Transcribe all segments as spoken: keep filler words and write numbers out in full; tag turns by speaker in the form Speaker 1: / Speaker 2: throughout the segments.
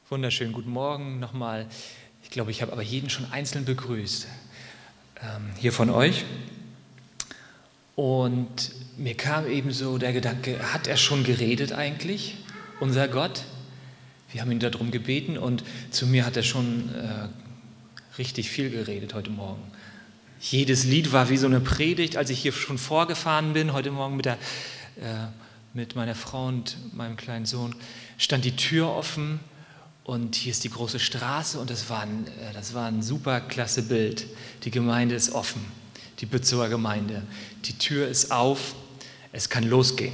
Speaker 1: Wunderschönen guten Morgen nochmal. Ich glaube, ich habe aber jeden schon einzeln begrüßt, ähm, hier von euch. Und mir kam eben so der Gedanke, hat er schon geredet eigentlich, unser Gott? Wir haben ihn darum gebeten und zu mir hat er schon äh, richtig viel geredet heute Morgen. Jedes Lied war wie so eine Predigt, als ich hier schon vorgefahren bin, heute Morgen mit, der, äh, mit meiner Frau und meinem kleinen Sohn, stand die Tür offen. Und hier ist die große Straße und das war ein, das war ein super klasse Bild. Die Gemeinde ist offen, die Bützower Gemeinde. Die Tür ist auf, es kann losgehen.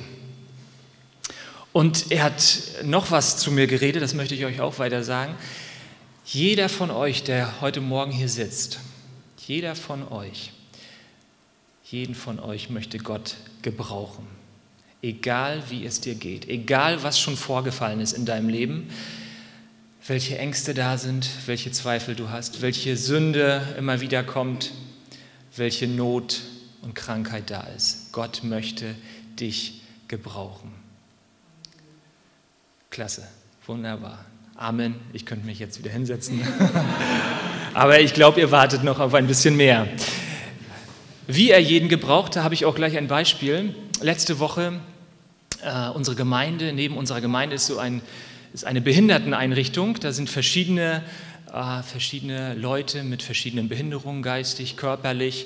Speaker 1: Und er hat noch was zu mir geredet, das möchte ich euch auch weiter sagen. Jeder von euch, der heute Morgen hier sitzt, jeder von euch, jeden von euch möchte Gott gebrauchen. Egal wie es dir geht, egal was schon vorgefallen ist in deinem Leben, welche Ängste da sind, welche Zweifel du hast, welche Sünde immer wieder kommt, welche Not und Krankheit da ist. Gott möchte dich gebrauchen. Klasse, wunderbar. Amen. Ich könnte mich jetzt wieder hinsetzen. Aber ich glaube, ihr wartet noch auf ein bisschen mehr. Wie er jeden gebrauchte, habe ich auch gleich ein Beispiel. Letzte Woche, äh, unsere Gemeinde, neben unserer Gemeinde ist so ein ist eine Behinderteneinrichtung. Da sind verschiedene, äh, verschiedene Leute mit verschiedenen Behinderungen, geistig, körperlich.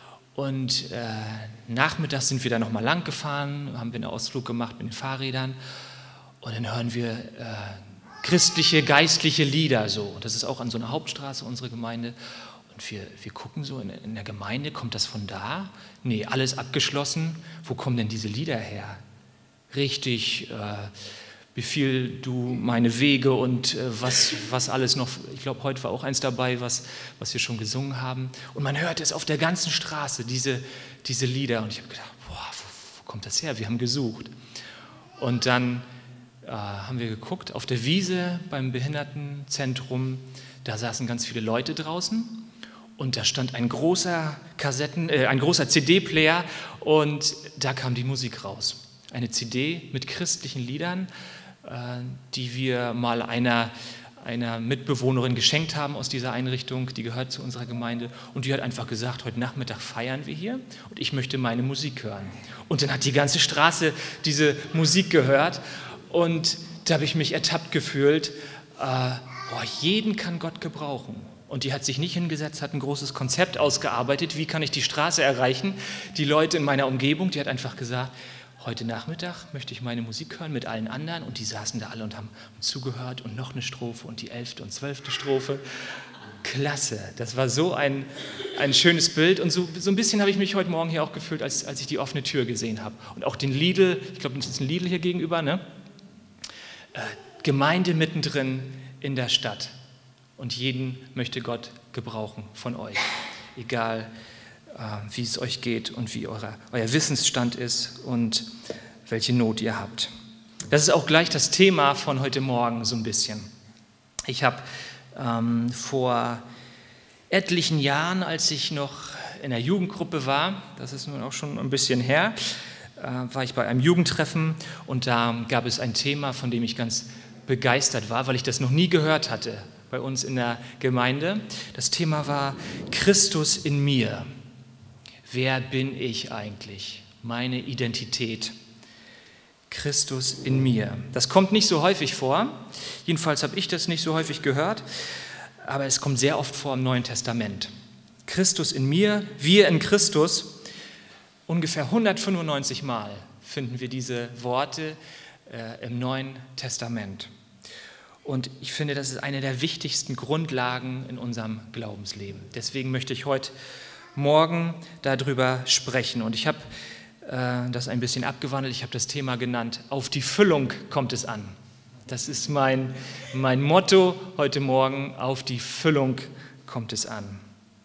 Speaker 1: Und äh, nachmittags sind wir da nochmal lang gefahren, haben wir einen Ausflug gemacht mit den Fahrrädern. Und dann hören wir äh, christliche, geistliche Lieder. So. Das ist auch an so einer Hauptstraße, unsere Gemeinde. Und wir, wir gucken so, in, in der Gemeinde, kommt das von da? Nee, alles abgeschlossen. Wo kommen denn diese Lieder her? Richtig... Äh, Befiehl du meine Wege und äh, was, was alles noch, ich glaube, heute war auch eins dabei, was, was wir schon gesungen haben. Und man hört es auf der ganzen Straße, diese, diese Lieder. Und ich habe gedacht, boah, wo, wo kommt das her? Wir haben gesucht. Und dann äh, haben wir geguckt, auf der Wiese beim Behindertenzentrum, da saßen ganz viele Leute draußen. Und da stand ein großer Kassetten, äh, ein großer C D-Player und da kam die Musik raus. Eine C D mit christlichen Liedern, die wir mal einer, einer Mitbewohnerin geschenkt haben aus dieser Einrichtung, die gehört zu unserer Gemeinde. Und die hat einfach gesagt, heute Nachmittag feiern wir hier und ich möchte meine Musik hören. Und dann hat die ganze Straße diese Musik gehört und da habe ich mich ertappt gefühlt, äh, boah, jeden kann Gott gebrauchen. Und die hat sich nicht hingesetzt, hat ein großes Konzept ausgearbeitet, wie kann ich die Straße erreichen. Die Leute in meiner Umgebung, die hat einfach gesagt, heute Nachmittag möchte ich meine Musik hören mit allen anderen und die saßen da alle und haben zugehört und noch eine Strophe und die elfte und zwölfte Strophe. Klasse, das war so ein, ein schönes Bild und so, so ein bisschen habe ich mich heute Morgen hier auch gefühlt, als, als ich die offene Tür gesehen habe. Und auch den Lidl, ich glaube, das ist ein Lidl hier gegenüber, ne? Äh, Gemeinde mittendrin in der Stadt und jeden möchte Gott gebrauchen von euch, egal wie es euch geht und wie eure, euer Wissensstand ist und welche Not ihr habt. Das ist auch gleich das Thema von heute Morgen so ein bisschen. Ich habe ähm, vor etlichen Jahren, als ich noch in der Jugendgruppe war, das ist nun auch schon ein bisschen her, äh, war ich bei einem Jugendtreffen und da gab es ein Thema, von dem ich ganz begeistert war, weil ich das noch nie gehört hatte bei uns in der Gemeinde. Das Thema war Christus in mir. Wer bin ich eigentlich? Meine Identität. Christus in mir. Das kommt nicht so häufig vor. Jedenfalls habe ich das nicht so häufig gehört. Aber es kommt sehr oft vor im Neuen Testament. Christus in mir, wir in Christus. Ungefähr hundertfünfundneunzig Mal finden wir diese Worte äh, im Neuen Testament. Und ich finde, das ist eine der wichtigsten Grundlagen in unserem Glaubensleben. Deswegen möchte ich heute morgen darüber sprechen. Und ich habe äh, das ein bisschen abgewandelt. Ich habe das Thema genannt, auf die Füllung kommt es an. Das ist mein, mein Motto heute Morgen, auf die Füllung kommt es an.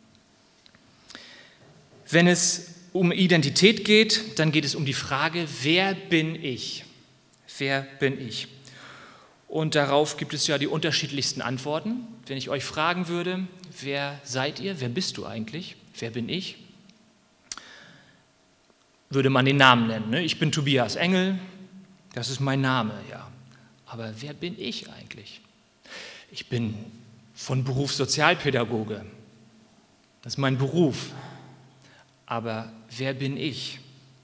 Speaker 1: Wenn es um Identität geht, dann geht es um die Frage, wer bin ich? Wer bin ich? Und darauf gibt es ja die unterschiedlichsten Antworten. Wenn ich euch fragen würde, wer seid ihr? Wer bist du eigentlich? Wer bin ich? Würde man den Namen nennen. Ne? Ich bin Tobias Engel, das ist mein Name, ja. Aber wer bin ich eigentlich? Ich bin von Beruf Sozialpädagoge. Das ist mein Beruf. Aber wer bin ich?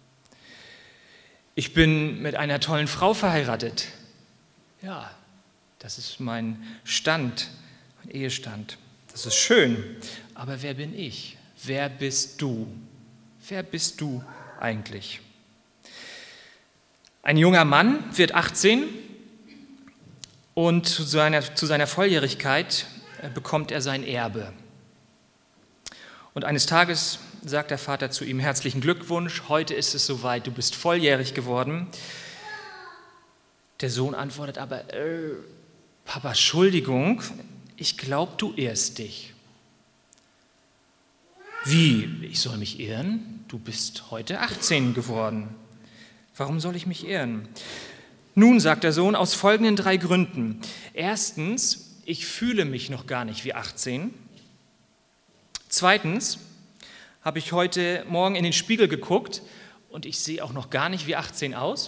Speaker 1: Ich bin mit einer tollen Frau verheiratet. Ja, das ist mein Stand, mein Ehestand. Das ist schön. Aber wer bin ich? Wer bist du? Wer bist du eigentlich? Ein junger Mann wird achtzehn und zu seiner, zu seiner Volljährigkeit bekommt er sein Erbe. Und eines Tages sagt der Vater zu ihm: Herzlichen Glückwunsch, heute ist es soweit, du bist volljährig geworden. Der Sohn antwortet aber: äh, Papa, Entschuldigung, ich glaube, du irrst dich. Wie, ich soll mich irren? Du bist heute achtzehn geworden. Warum soll ich mich irren? Nun, sagt der Sohn, aus folgenden drei Gründen. Erstens, ich fühle mich noch gar nicht wie achtzehn. Zweitens, habe ich heute Morgen in den Spiegel geguckt und ich sehe auch noch gar nicht wie achtzehn aus.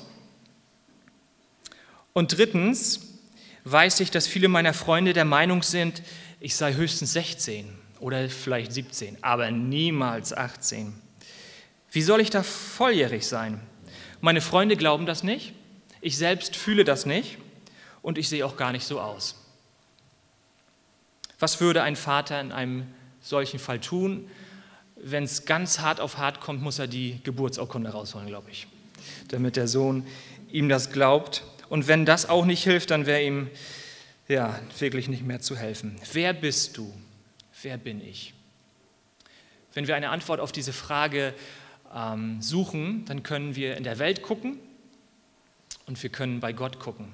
Speaker 1: Und drittens, weiß ich, dass viele meiner Freunde der Meinung sind, ich sei höchstens sechzehn oder vielleicht siebzehn, aber niemals achtzehn. Wie soll ich da volljährig sein? Meine Freunde glauben das nicht, ich selbst fühle das nicht und ich sehe auch gar nicht so aus. Was würde ein Vater in einem solchen Fall tun? Wenn es ganz hart auf hart kommt, muss er die Geburtsurkunde rausholen, glaube ich, damit der Sohn ihm das glaubt. Und wenn das auch nicht hilft, dann wäre ihm ja wirklich nicht mehr zu helfen. Wer bist du? Wer bin ich? Wenn wir eine Antwort auf diese Frage ähm, suchen, dann können wir in der Welt gucken und wir können bei Gott gucken.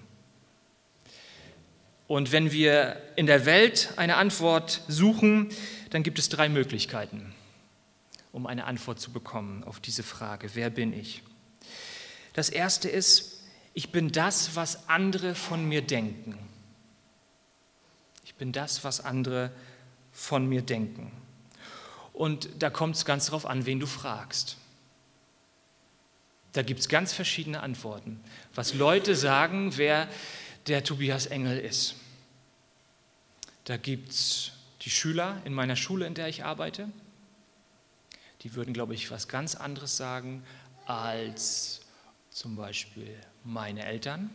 Speaker 1: Und wenn wir in der Welt eine Antwort suchen, dann gibt es drei Möglichkeiten, um eine Antwort zu bekommen auf diese Frage: Wer bin ich? Das erste ist: Ich bin das, was andere von mir denken. Ich bin das, was andere von mir denken. Und da kommt es ganz darauf an, wen du fragst. Da gibt es ganz verschiedene Antworten, was Leute sagen, wer der Tobias Engel ist. Da gibt es die Schüler in meiner Schule, in der ich arbeite. Die würden, glaube ich, was ganz anderes sagen als zum Beispiel meine Eltern.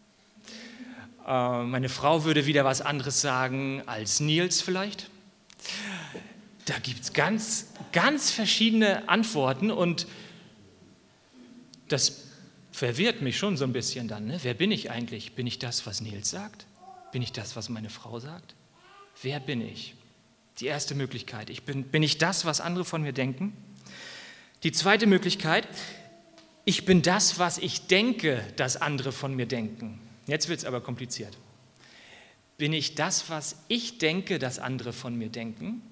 Speaker 1: Äh, meine Frau würde wieder was anderes sagen als Nils vielleicht. Da gibt es ganz, ganz verschiedene Antworten und das verwirrt mich schon so ein bisschen dann. Ne? Wer bin ich eigentlich? Bin ich das, was Nils sagt? Bin ich das, was meine Frau sagt? Wer bin ich? Die erste Möglichkeit. Ich bin, bin ich das, was andere von mir denken? Die zweite Möglichkeit: Ich bin das, was ich denke, dass andere von mir denken. Jetzt wird es aber kompliziert. Bin ich das, was ich denke, dass andere von mir denken?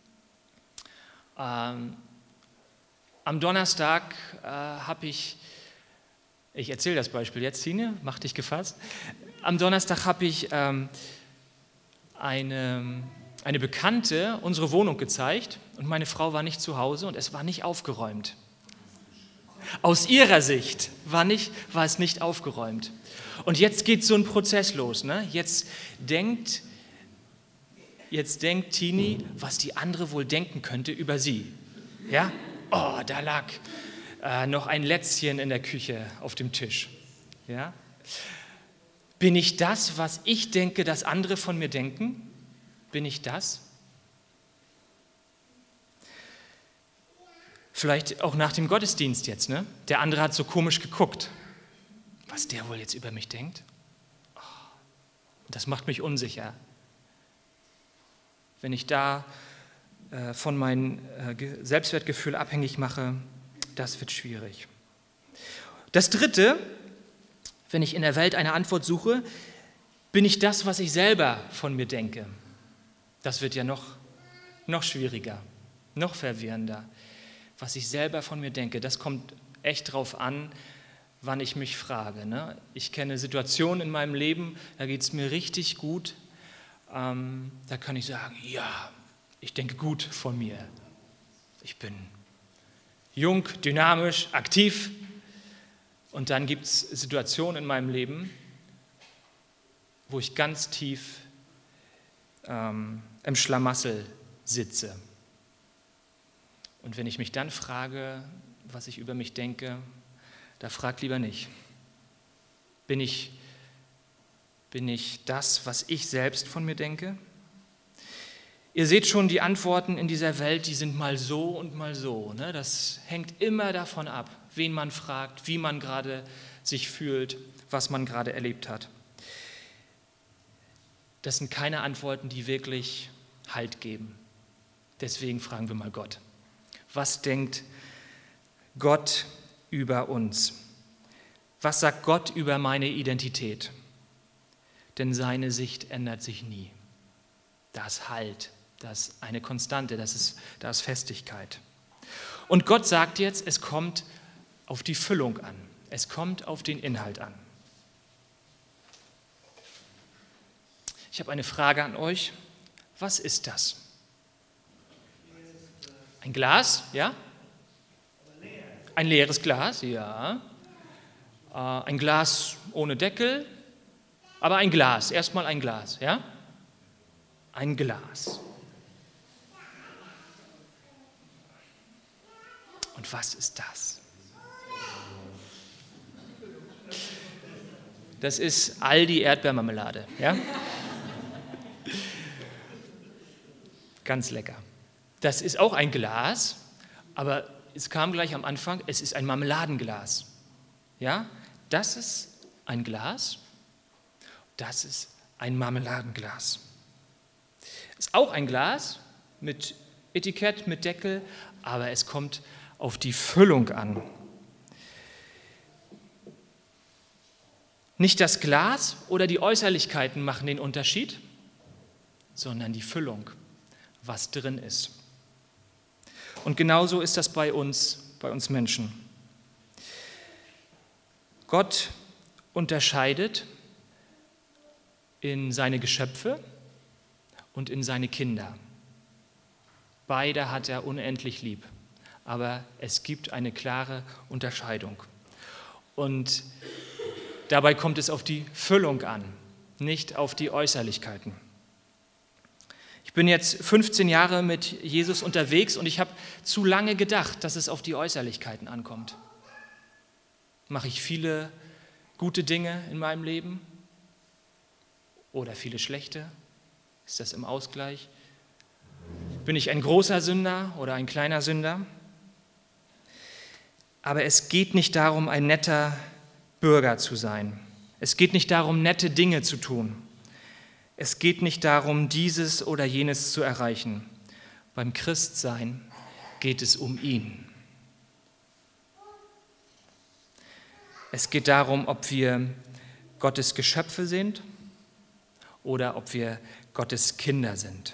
Speaker 1: Ähm, am Donnerstag äh, habe ich, ich erzähle das Beispiel jetzt, Tine, mach dich gefasst. Am Donnerstag habe ich ähm, eine, eine Bekannte unsere Wohnung gezeigt und meine Frau war nicht zu Hause und es war nicht aufgeräumt. Aus ihrer Sicht war, nicht, war es nicht aufgeräumt. Und jetzt geht so ein Prozess los. Ne? Jetzt denkt, jetzt denkt Tini, was die andere wohl denken könnte über sie. Ja? Oh, da lag äh, noch ein Lätzchen in der Küche auf dem Tisch. Ja? Bin ich das, was ich denke, dass andere von mir denken? Bin ich das? Vielleicht auch nach dem Gottesdienst jetzt, ne? Der andere hat so komisch geguckt. Was der wohl jetzt über mich denkt? Oh, das macht mich unsicher. Wenn ich da äh, von meinem äh, Selbstwertgefühl abhängig mache, das wird schwierig. Das Dritte, wenn ich in der Welt eine Antwort suche, bin ich das, was ich selber von mir denke? Das wird ja noch, noch schwieriger, noch verwirrender. Was ich selber von mir denke, das kommt echt drauf an, wann ich mich frage. Ne? Ich kenne Situationen in meinem Leben, da geht es mir richtig gut. Ähm, da kann ich sagen, ja, ich denke gut von mir. Ich bin jung, dynamisch, aktiv. Und dann gibt es Situationen in meinem Leben, wo ich ganz tief ähm, im Schlamassel sitze. Und wenn ich mich dann frage, was ich über mich denke, da fragt lieber nicht. Bin ich, bin ich das, was ich selbst von mir denke? Ihr seht schon, die Antworten in dieser Welt, die sind mal so und mal so. Ne? Das hängt immer davon ab, wen man fragt, wie man gerade sich fühlt, was man gerade erlebt hat. Das sind keine Antworten, die wirklich Halt geben. Deswegen fragen wir mal Gott. Was denkt Gott über uns? Was sagt Gott über meine Identität? Denn seine Sicht ändert sich nie. Da ist Halt, da ist eine Konstante, das ist, da ist Festigkeit. Und Gott sagt jetzt, es kommt auf die Füllung an. Es kommt auf den Inhalt an. Ich habe eine Frage an euch. Was ist das? Ein Glas, ja? Ein leeres Glas, ja. Ein Glas ohne Deckel, aber ein Glas, erstmal ein Glas, ja? Ein Glas. Und was ist das? Das ist Aldi Erdbeermarmelade, ja? Ganz lecker. Das ist auch ein Glas, aber es kam gleich am Anfang, es ist ein Marmeladenglas. Ja, das ist ein Glas, das ist ein Marmeladenglas. Ist auch ein Glas mit Etikett, mit Deckel, aber es kommt auf die Füllung an. Nicht das Glas oder die Äußerlichkeiten machen den Unterschied, sondern die Füllung, was drin ist. Und genauso ist das bei uns, bei uns Menschen. Gott unterscheidet in seine Geschöpfe und in seine Kinder. Beide hat er unendlich lieb, aber es gibt eine klare Unterscheidung. Und dabei kommt es auf die Füllung an, nicht auf die Äußerlichkeiten. Ich bin jetzt fünfzehn Jahre mit Jesus unterwegs und ich habe zu lange gedacht, dass es auf die Äußerlichkeiten ankommt. Mache ich viele gute Dinge in meinem Leben oder viele schlechte? Ist das im Ausgleich? Bin ich ein großer Sünder oder ein kleiner Sünder? Aber es geht nicht darum, ein netter Bürger zu sein. Es geht nicht darum, nette Dinge zu tun. Es geht nicht darum, dieses oder jenes zu erreichen. Beim Christsein geht es um ihn. Es geht darum, ob wir Gottes Geschöpfe sind oder ob wir Gottes Kinder sind.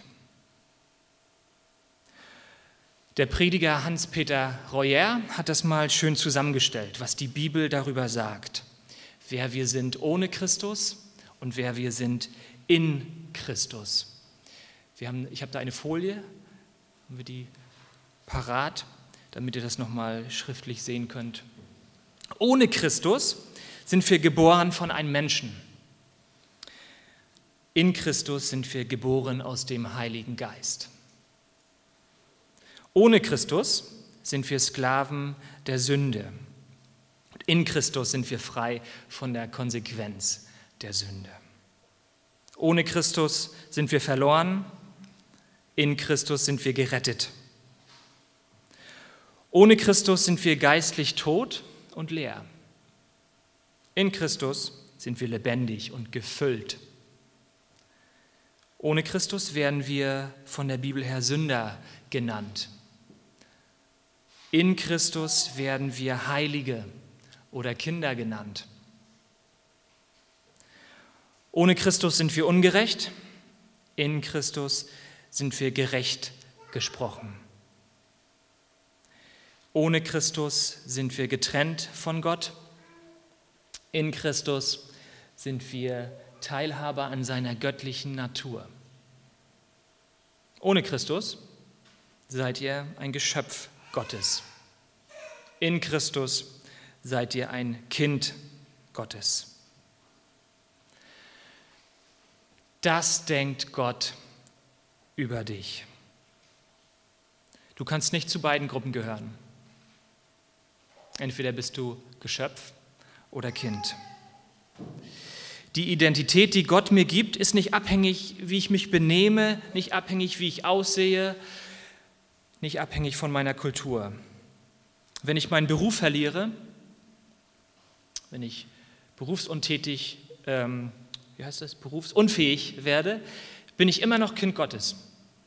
Speaker 1: Der Prediger Hans-Peter Royer hat das mal schön zusammengestellt, was die Bibel darüber sagt, wer wir sind ohne Christus und wer wir sind in Christus. Wir haben, ich habe da eine Folie, haben wir die parat, damit ihr das nochmal schriftlich sehen könnt. Ohne Christus sind wir geboren von einem Menschen. In Christus sind wir geboren aus dem Heiligen Geist. Ohne Christus sind wir Sklaven der Sünde. In Christus sind wir frei von der Konsequenz der Sünde. Ohne Christus sind wir verloren, in Christus sind wir gerettet. Ohne Christus sind wir geistlich tot und leer. In Christus sind wir lebendig und gefüllt. Ohne Christus werden wir von der Bibel her Sünder genannt. In Christus werden wir Heilige oder Kinder genannt. Ohne Christus sind wir ungerecht, in Christus sind wir gerecht gesprochen. Ohne Christus sind wir getrennt von Gott, in Christus sind wir Teilhaber an seiner göttlichen Natur. Ohne Christus seid ihr ein Geschöpf Gottes. In Christus seid ihr ein Kind Gottes. Das denkt Gott über dich. Du kannst nicht zu beiden Gruppen gehören. Entweder bist du Geschöpf oder Kind. Die Identität, die Gott mir gibt, ist nicht abhängig, wie ich mich benehme, nicht abhängig, wie ich aussehe, nicht abhängig von meiner Kultur. Wenn ich meinen Beruf verliere, wenn ich berufsuntätig, ähm, wie heißt das, berufsunfähig werde, bin ich immer noch Kind Gottes.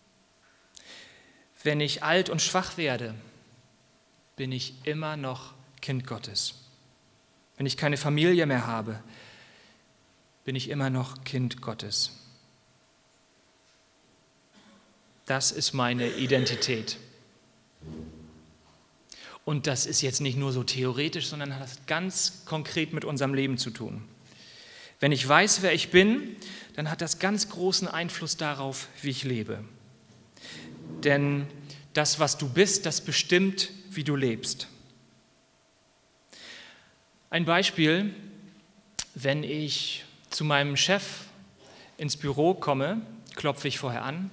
Speaker 1: Wenn ich alt und schwach werde, bin ich immer noch Kind Gottes. Wenn ich keine Familie mehr habe, bin ich immer noch Kind Gottes. Das ist meine Identität. Und das ist jetzt nicht nur so theoretisch, sondern hat das ganz konkret mit unserem Leben zu tun. Wenn ich weiß, wer ich bin, dann hat das ganz großen Einfluss darauf, wie ich lebe. Denn das, was du bist, das bestimmt, wie du lebst. Ein Beispiel, wenn ich zu meinem Chef ins Büro komme, klopfe ich vorher an,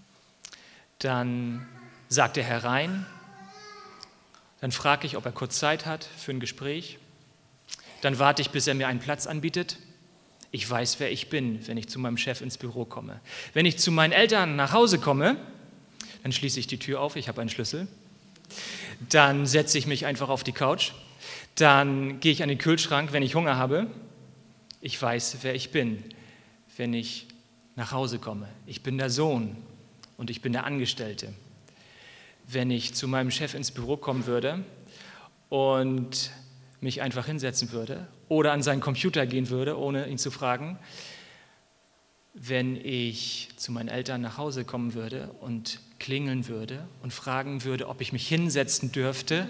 Speaker 1: dann sagt er herein, dann frage ich, ob er kurz Zeit hat für ein Gespräch, dann warte ich, bis er mir einen Platz anbietet. Ich weiß, wer ich bin, wenn ich zu meinem Chef ins Büro komme. Wenn ich zu meinen Eltern nach Hause komme, dann schließe ich die Tür auf, ich habe einen Schlüssel, dann setze ich mich einfach auf die Couch, dann gehe ich an den Kühlschrank, wenn ich Hunger habe. Ich weiß, wer ich bin, wenn ich nach Hause komme. Ich bin der Sohn und ich bin der Angestellte. Wenn ich zu meinem Chef ins Büro kommen würde und mich einfach hinsetzen würde oder an seinen Computer gehen würde, ohne ihn zu fragen, wenn ich zu meinen Eltern nach Hause kommen würde und klingeln würde und fragen würde, ob ich mich hinsetzen dürfte,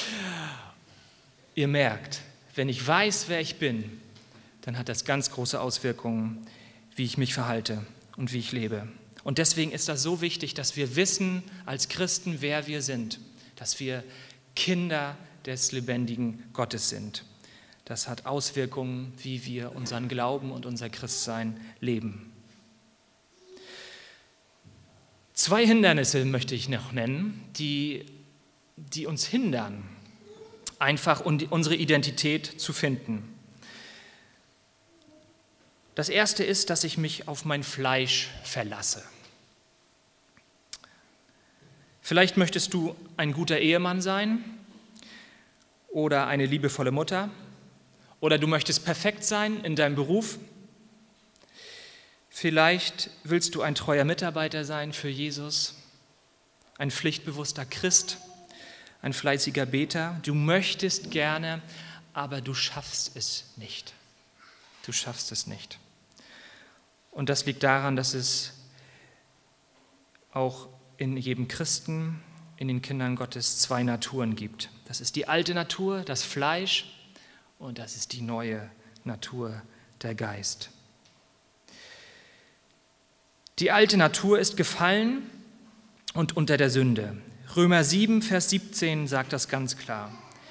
Speaker 1: ihr merkt, wenn ich weiß, wer ich bin, dann hat das ganz große Auswirkungen, wie ich mich verhalte und wie ich lebe. Und deswegen ist das so wichtig, dass wir wissen als Christen, wer wir sind, dass wir Kinder des lebendigen Gottes sind. Das hat Auswirkungen, wie wir unseren Glauben und unser Christsein leben. Zwei Hindernisse möchte ich noch nennen, die, die uns hindern, einfach unsere Identität zu finden. Das erste ist, dass ich mich auf mein Fleisch verlasse. Vielleicht möchtest du ein guter Ehemann sein oder eine liebevolle Mutter oder du möchtest perfekt sein in deinem Beruf. Vielleicht willst du ein treuer Mitarbeiter sein für Jesus, ein pflichtbewusster Christ, ein fleißiger Beter. Du möchtest gerne, aber du schaffst es nicht. Du schaffst es nicht. Und das liegt daran, dass es auch in jedem Christen, in den Kindern Gottes zwei Naturen gibt. Das ist die alte Natur, das Fleisch, und das ist die neue Natur, der Geist. Die alte Natur ist gefallen und unter der Sünde. Römer sieben, Vers siebzehn sagt das ganz klar.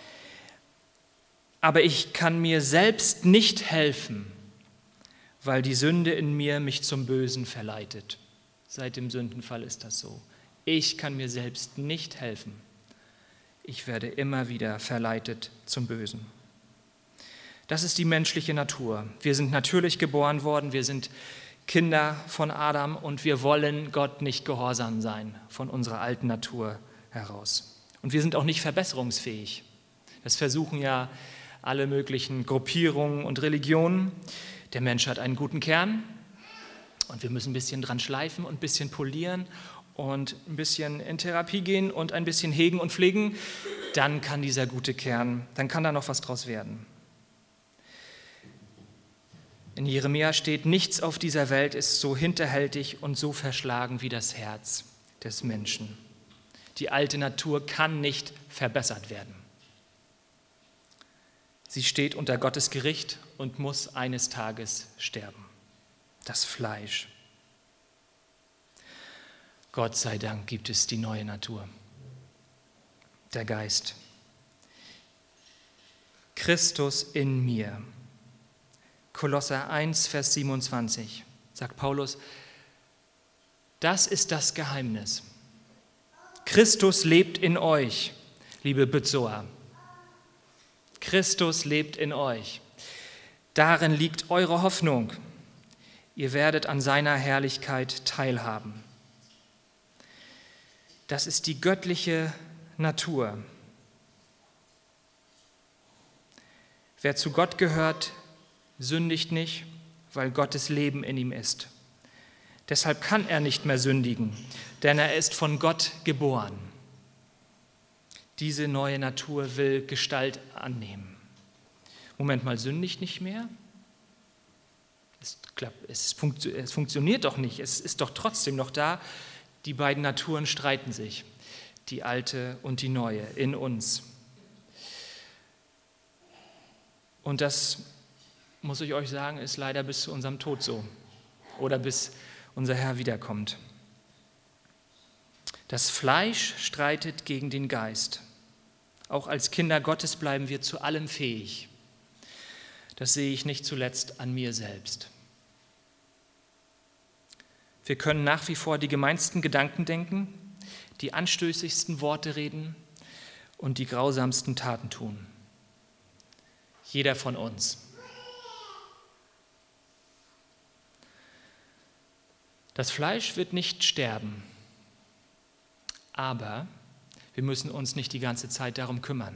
Speaker 1: Aber ich kann mir selbst nicht helfen, weil die Sünde in mir mich zum Bösen verleitet. Seit dem Sündenfall ist das so. Ich kann mir selbst nicht helfen. Ich werde immer wieder verleitet zum Bösen. Das ist die menschliche Natur. Wir sind natürlich geboren worden, wir sind Kinder von Adam und wir wollen Gott nicht gehorsam sein von unserer alten Natur heraus. Und wir sind auch nicht verbesserungsfähig. Das versuchen ja alle möglichen Gruppierungen und Religionen. Der Mensch hat einen guten Kern und wir müssen ein bisschen dran schleifen und ein bisschen polieren und ein bisschen in Therapie gehen und ein bisschen hegen und pflegen. Dann kann dieser gute Kern, dann kann da noch was draus werden. In Jeremia steht, nichts auf dieser Welt ist so hinterhältig und so verschlagen wie das Herz des Menschen. Die alte Natur kann nicht verbessert werden. Sie steht unter Gottes Gericht und muss eines Tages sterben. Das Fleisch. Gott sei Dank gibt es die neue Natur, der Geist. Christus in mir. Kolosser eins, Vers siebenundzwanzig sagt Paulus, Das ist das Geheimnis. Christus lebt in euch, liebe Bützower. Christus lebt in euch. Darin liegt eure Hoffnung. Ihr werdet an seiner Herrlichkeit teilhaben. Das ist die göttliche Natur. Wer zu Gott gehört, sündigt nicht, weil Gottes Leben in ihm ist. Deshalb kann er nicht mehr sündigen, denn er ist von Gott geboren. Diese neue Natur will Gestalt annehmen. Moment mal, sündigt nicht mehr? Es, klappt, es, funkt, es funktioniert doch nicht, es ist doch trotzdem noch da. Die beiden Naturen streiten sich, die alte und die neue in uns. Und das, muss ich euch sagen, ist leider bis zu unserem Tod so oder bis unser Herr wiederkommt. Das Fleisch streitet gegen den Geist. Auch als Kinder Gottes bleiben wir zu allem fähig. Das sehe ich nicht zuletzt an mir selbst. Wir können nach wie vor die gemeinsten Gedanken denken, die anstößigsten Worte reden und die grausamsten Taten tun. Jeder von uns. Das Fleisch wird nicht sterben, aber wir müssen uns nicht die ganze Zeit darum kümmern.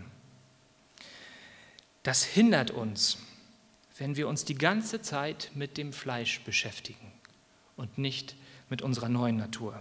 Speaker 1: Das hindert uns, wenn wir uns die ganze Zeit mit dem Fleisch beschäftigen und nicht mit unserer neuen Natur.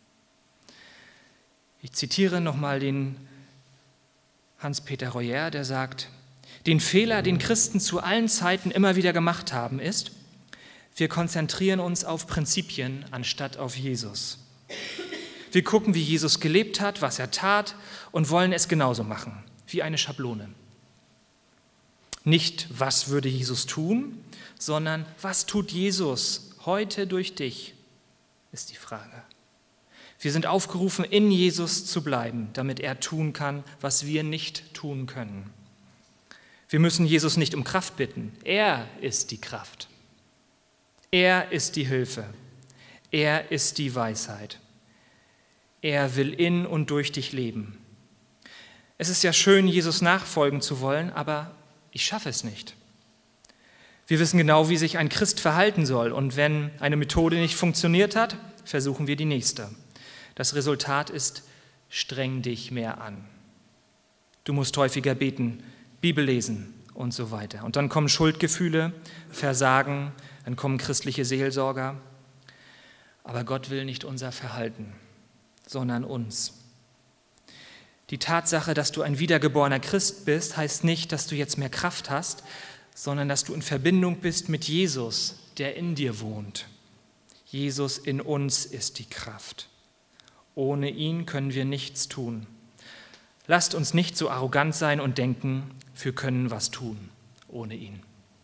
Speaker 1: Ich zitiere nochmal den Hans-Peter Royer, der sagt, den Fehler, den Christen zu allen Zeiten immer wieder gemacht haben, ist, wir konzentrieren uns auf Prinzipien anstatt auf Jesus. Wir gucken, wie Jesus gelebt hat, was er tat und wollen es genauso machen, wie eine Schablone. Nicht, was würde Jesus tun, sondern was tut Jesus heute durch dich, ist die Frage. Wir sind aufgerufen, in Jesus zu bleiben, damit er tun kann, was wir nicht tun können. Wir müssen Jesus nicht um Kraft bitten, er ist die Kraft. Er ist die Hilfe. Er ist die Weisheit. Er will in und durch dich leben. Es ist ja schön, Jesus nachfolgen zu wollen, aber ich schaffe es nicht. Wir wissen genau, wie sich ein Christ verhalten soll. Und wenn eine Methode nicht funktioniert hat, versuchen wir die nächste. Das Resultat ist, streng dich mehr an. Du musst häufiger beten, Bibel lesen und so weiter. Und dann kommen Schuldgefühle, Versagen, dann kommen christliche Seelsorger. Aber Gott will nicht unser Verhalten, sondern uns. Die Tatsache, dass du ein wiedergeborener Christ bist, heißt nicht, dass du jetzt mehr Kraft hast, sondern dass du in Verbindung bist mit Jesus, der in dir wohnt. Jesus in uns ist die Kraft. Ohne ihn können wir nichts tun. Lasst uns nicht so arrogant sein und denken, wir können was tun ohne ihn.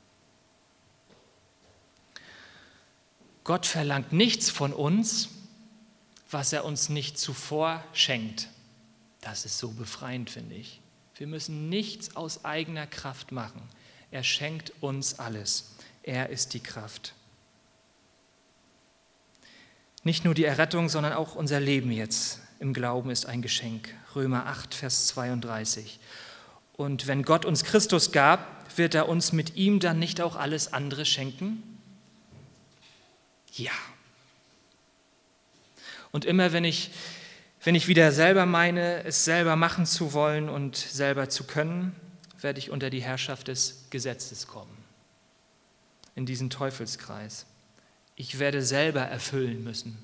Speaker 1: Gott verlangt nichts von uns, was er uns nicht zuvor schenkt. Das ist so befreiend, finde ich. Wir müssen nichts aus eigener Kraft machen. Er schenkt uns alles. Er ist die Kraft. Nicht nur die Errettung, sondern auch unser Leben jetzt im Glauben ist ein Geschenk. Römer acht, Vers zweiunddreißig. Und wenn Gott uns Christus gab, wird er uns mit ihm dann nicht auch alles andere schenken? Ja. Und immer wenn ich, wenn ich wieder selber meine, es selber machen zu wollen und selber zu können, werde ich unter die Herrschaft des Gesetzes kommen. In diesen Teufelskreis. Ich werde selber erfüllen müssen.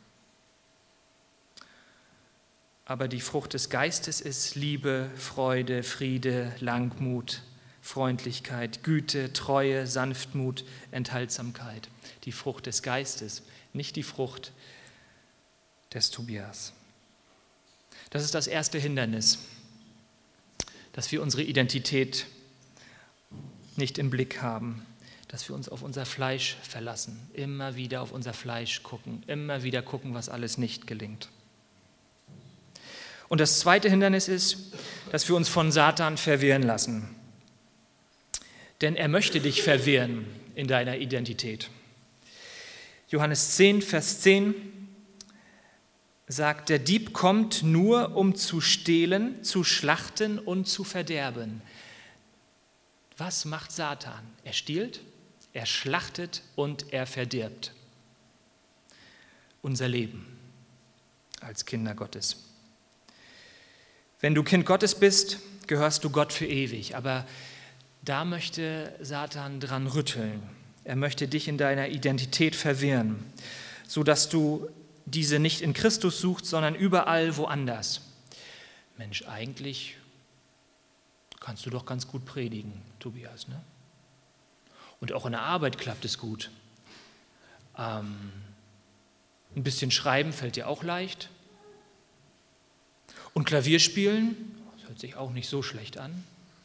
Speaker 1: Aber die Frucht des Geistes ist Liebe, Freude, Friede, Langmut, Freundlichkeit, Güte, Treue, Sanftmut, Enthaltsamkeit. Die Frucht des Geistes, nicht die Frucht des Tobias. Das ist das erste Hindernis, dass wir unsere Identität nicht im Blick haben, dass wir uns auf unser Fleisch verlassen, immer wieder auf unser Fleisch gucken, immer wieder gucken, was alles nicht gelingt. Und das zweite Hindernis ist, dass wir uns von Satan verwirren lassen. Denn er möchte dich verwirren in deiner Identität. Johannes zehn, Vers zehn, sagt, der Dieb kommt nur, um zu stehlen, zu schlachten und zu verderben. Was macht Satan? Er stiehlt, er schlachtet und er verdirbt unser Leben als Kinder Gottes. Wenn du Kind Gottes bist, gehörst du Gott für ewig, aber da möchte Satan dran rütteln. Er möchte dich in deiner Identität verwirren, sodass du diese nicht in Christus suchst, sondern überall woanders. Mensch, eigentlich kannst du doch ganz gut predigen, Tobias, ne? Und auch in der Arbeit klappt es gut. Ähm, ein bisschen schreiben fällt dir auch leicht. Und Klavier spielen, das hört sich auch nicht so schlecht an.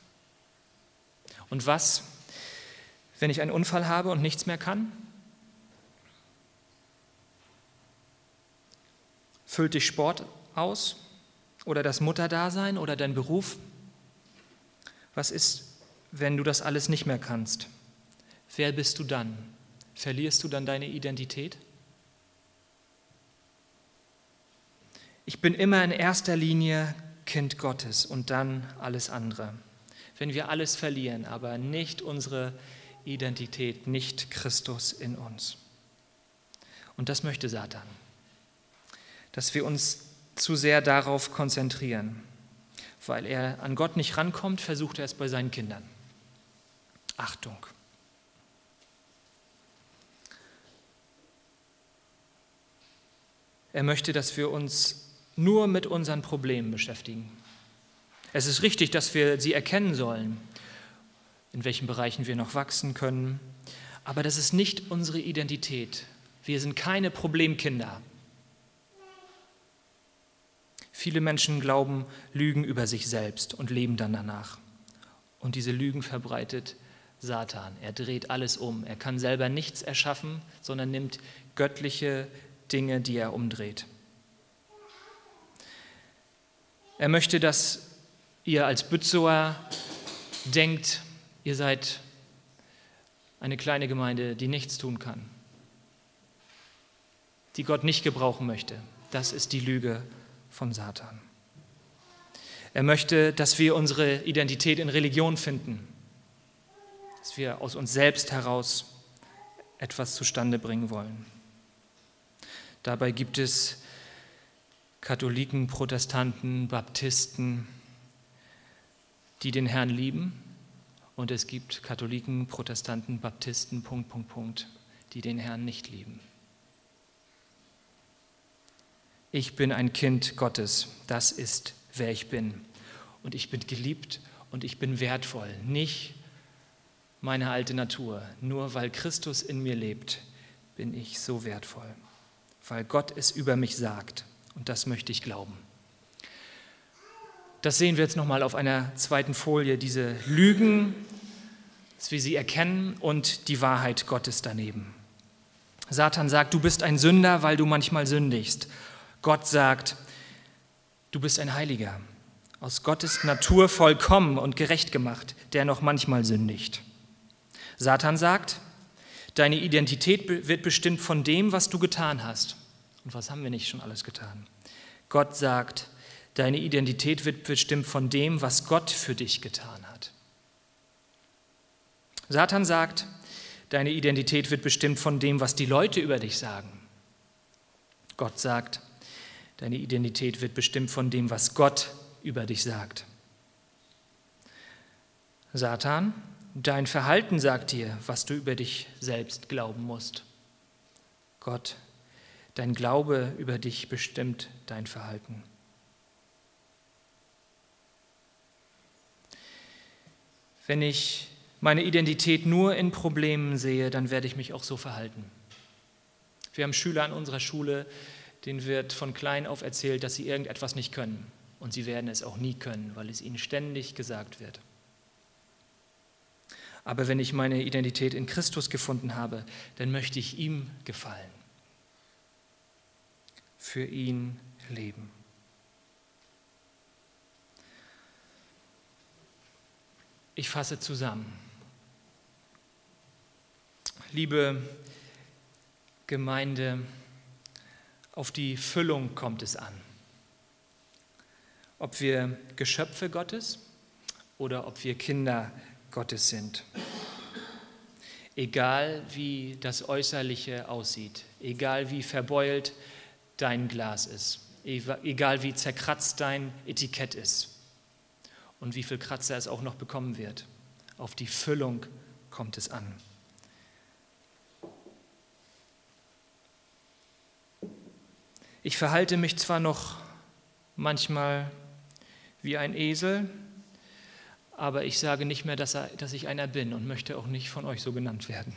Speaker 1: Und was, wenn ich einen Unfall habe und nichts mehr kann? Füllt dich Sport aus oder das Mutterdasein oder dein Beruf? Was ist, wenn du das alles nicht mehr kannst? Wer bist du dann? Verlierst du dann deine Identität? Ich bin immer in erster Linie Kind Gottes und dann alles andere. Wenn wir alles verlieren, aber nicht unsere Identität, nicht Christus in uns. Und das möchte Satan, dass wir uns zu sehr darauf konzentrieren. Weil er an Gott nicht rankommt, versucht er es bei seinen Kindern. Achtung! Er möchte, dass wir uns nur mit unseren Problemen beschäftigen. Es ist richtig, dass wir sie erkennen sollen, in welchen Bereichen wir noch wachsen können. Aber das ist nicht unsere Identität. Wir sind keine Problemkinder. Viele Menschen glauben Lügen über sich selbst und leben dann danach. Und diese Lügen verbreitet Satan. Er dreht alles um. Er kann selber nichts erschaffen, sondern nimmt göttliche Dinge, die er umdreht. Er möchte, dass ihr als Bützower denkt, ihr seid eine kleine Gemeinde, die nichts tun kann, die Gott nicht gebrauchen möchte. Das ist die Lüge von Satan. Er möchte, dass wir unsere Identität in Religion finden, dass wir aus uns selbst heraus etwas zustande bringen wollen. Dabei gibt es Katholiken, Protestanten, Baptisten, die den Herrn lieben, und es gibt Katholiken, Protestanten, Baptisten, Punkt, Punkt, Punkt, die den Herrn nicht lieben. Ich bin ein Kind Gottes, das ist, wer ich bin. Und ich bin geliebt und ich bin wertvoll, nicht meine alte Natur. Nur weil Christus in mir lebt, bin ich so wertvoll, weil Gott es über mich sagt. Und das möchte ich glauben. Das sehen wir jetzt nochmal auf einer zweiten Folie, diese Lügen, dass wir sie erkennen und die Wahrheit Gottes daneben. Satan sagt, du bist ein Sünder, weil du manchmal sündigst. Gott sagt, du bist ein Heiliger, aus Gottes Natur vollkommen und gerecht gemacht, der noch manchmal sündigt. Satan sagt, deine Identität wird bestimmt von dem, was du getan hast. Und was haben wir nicht schon alles getan? Gott sagt, deine Identität wird bestimmt von dem, was Gott für dich getan hat. Satan sagt, deine Identität wird bestimmt von dem, was die Leute über dich sagen. Gott sagt, deine Identität wird bestimmt von dem, was Gott über dich sagt. Satan, dein Verhalten sagt dir, was du über dich selbst glauben musst. Gott, dein Glaube über dich bestimmt dein Verhalten. Wenn ich meine Identität nur in Problemen sehe, dann werde ich mich auch so verhalten. Wir haben Schüler an unserer Schule, denen wird von klein auf erzählt, dass sie irgendetwas nicht können. Und sie werden es auch nie können, weil es ihnen ständig gesagt wird. Aber wenn ich meine Identität in Christus gefunden habe, dann möchte ich ihm gefallen. Für ihn leben. Ich fasse zusammen. Liebe Gemeinde Auf die Füllung kommt es an. Ob wir Geschöpfe Gottes oder ob wir Kinder Gottes sind. Egal wie das Äußerliche aussieht, egal wie verbeult dein Glas ist, egal wie zerkratzt dein Etikett ist und wie viel Kratzer es auch noch bekommen wird, auf die Füllung kommt es an. Ich verhalte mich zwar noch manchmal wie ein Esel, aber ich sage nicht mehr, dass, er, dass ich einer bin und möchte auch nicht von euch so genannt werden.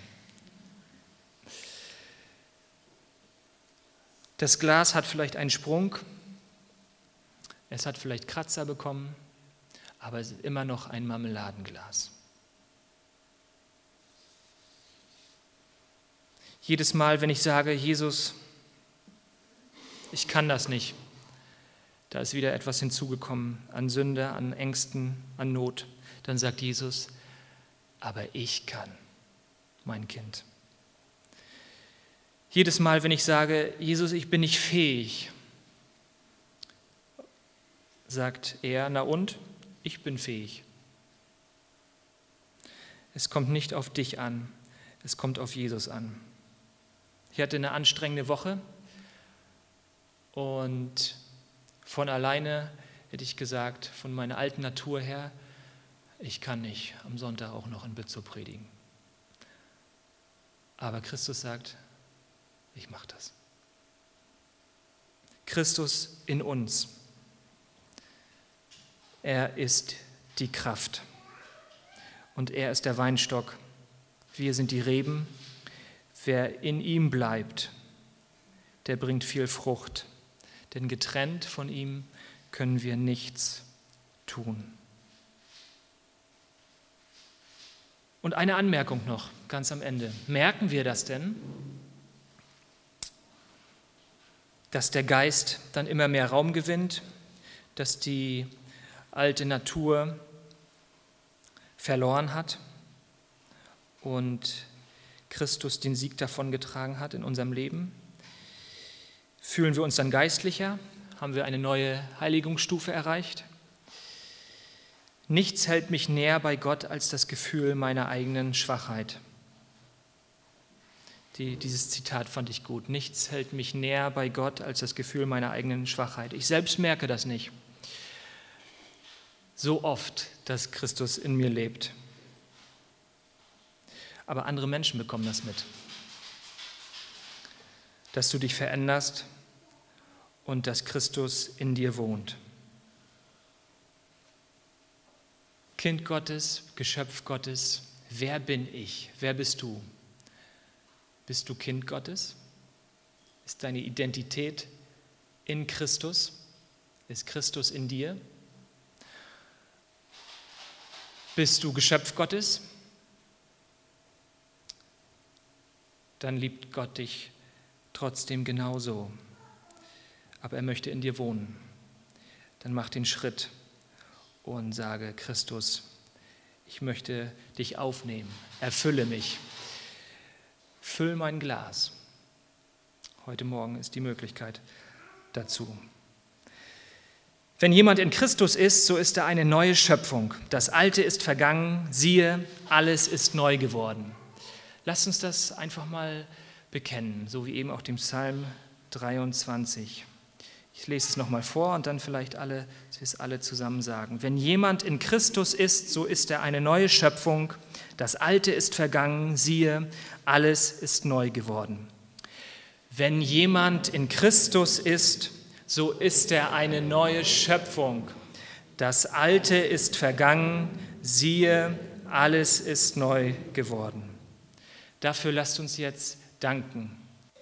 Speaker 1: Das Glas hat vielleicht einen Sprung, es hat vielleicht Kratzer bekommen, aber es ist immer noch ein Marmeladenglas. Jedes Mal, wenn ich sage, Jesus, ich kann das nicht, da ist wieder etwas hinzugekommen an Sünde, an Ängsten, an Not. Dann sagt Jesus, aber ich kann, mein Kind. Jedes Mal, wenn ich sage, Jesus, ich bin nicht fähig, sagt er, na und? Ich bin fähig. Es kommt nicht auf dich an, es kommt auf Jesus an. Ich hatte eine anstrengende Woche und von alleine hätte ich gesagt, von meiner alten Natur her, ich kann nicht am Sonntag auch noch in Bützow predigen. Aber Christus sagt, ich mache das. Christus in uns. Er ist die Kraft und er ist der Weinstock. Wir sind die Reben. Wer in ihm bleibt, der bringt viel Frucht. Denn getrennt von ihm können wir nichts tun. Und eine Anmerkung noch, ganz am Ende. Merken wir das denn, dass der Geist dann immer mehr Raum gewinnt, dass die alte Natur verloren hat und Christus den Sieg davongetragen hat in unserem Leben? Fühlen wir uns dann geistlicher? Haben wir eine neue Heiligungsstufe erreicht? Nichts hält mich näher bei Gott als das Gefühl meiner eigenen Schwachheit. Die, dieses Zitat fand ich gut. Nichts hält mich näher bei Gott als das Gefühl meiner eigenen Schwachheit. Ich selbst merke das nicht. So oft, dass Christus in mir lebt. Aber andere Menschen bekommen das mit. Dass du dich veränderst und dass Christus in dir wohnt. Kind Gottes, Geschöpf Gottes, wer bin ich? Wer bist du? Bist du Kind Gottes? Ist deine Identität in Christus? Ist Christus in dir? Bist du Geschöpf Gottes? Dann liebt Gott dich trotzdem genauso. Aber er möchte in dir wohnen. Dann mach den Schritt und sage, Christus, ich möchte dich aufnehmen, erfülle mich, füll mein Glas. Heute Morgen ist die Möglichkeit dazu. Wenn jemand in Christus ist, so ist er eine neue Schöpfung. Das Alte ist vergangen, siehe, alles ist neu geworden. Lasst uns das einfach mal bekennen, so wie eben auch dem Psalm dreiundzwanzig. Ich lese es nochmal vor und dann vielleicht alle, dass wir es alle zusammen sagen. Wenn jemand in Christus ist, so ist er eine neue Schöpfung. Das Alte ist vergangen, siehe, alles ist neu geworden. Wenn jemand in Christus ist, so ist er eine neue Schöpfung. Das Alte ist vergangen, siehe, alles ist neu geworden. Dafür lasst uns jetzt danken.